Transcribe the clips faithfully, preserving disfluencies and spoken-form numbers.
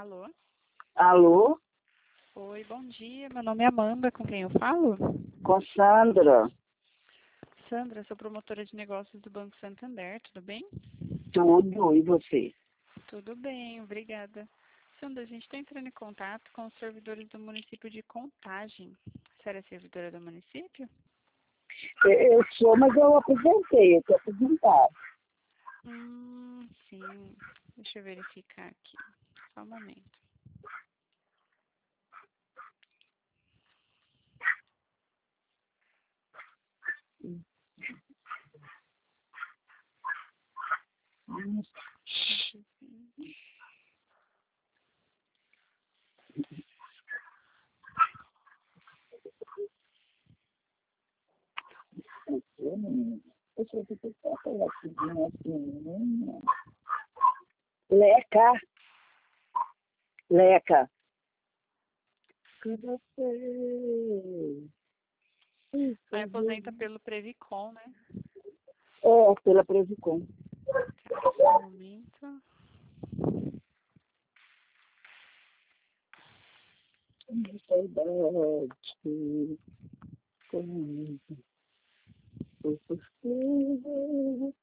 Alô? Alô? Oi, bom dia. Meu nome é Amanda, com quem eu falo? Com Sandra. Sandra, sou promotora de negócios do Banco Santander, tudo bem? Tudo, e você? Tudo bem, obrigada. Sandra, a gente está entrando em contato com os servidores do município de Contagem. Você era servidora do município? Eu eu sou, mas eu apresentei, eu estou apresentado. Hum, sim. Deixa eu verificar aqui. Só um momento. Deixa eu ver se eu posso falar assim. Leca. Leca. Que você... Aí aposenta pelo Previcon, né? É, pela Presicom. Só um momento. Saudade. Como eu postei.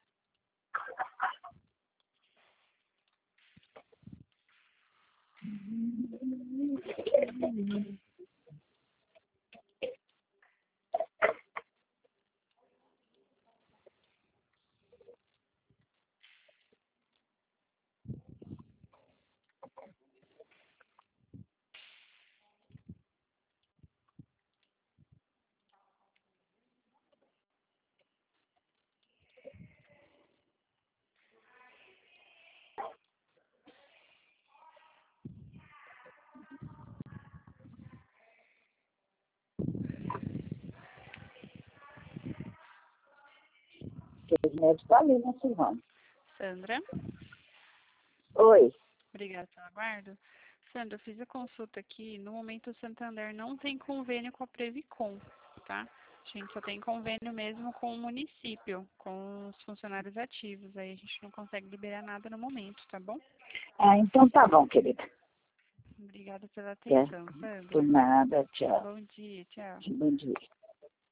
Os médicos estão ali na Silvana. Sandra, Oi. obrigada pelo aguardo. Sandra, eu fiz a consulta aqui. No momento, o Santander não tem convênio com a Previcon, tá? A gente só tem convênio mesmo com o município, com os funcionários ativos. Aí a gente não consegue liberar nada no momento, tá bom? Ah, então tá bom, querida. Obrigada pela É, atenção, por Sandra. nada, tchau. Bom dia, tchau. Bom dia.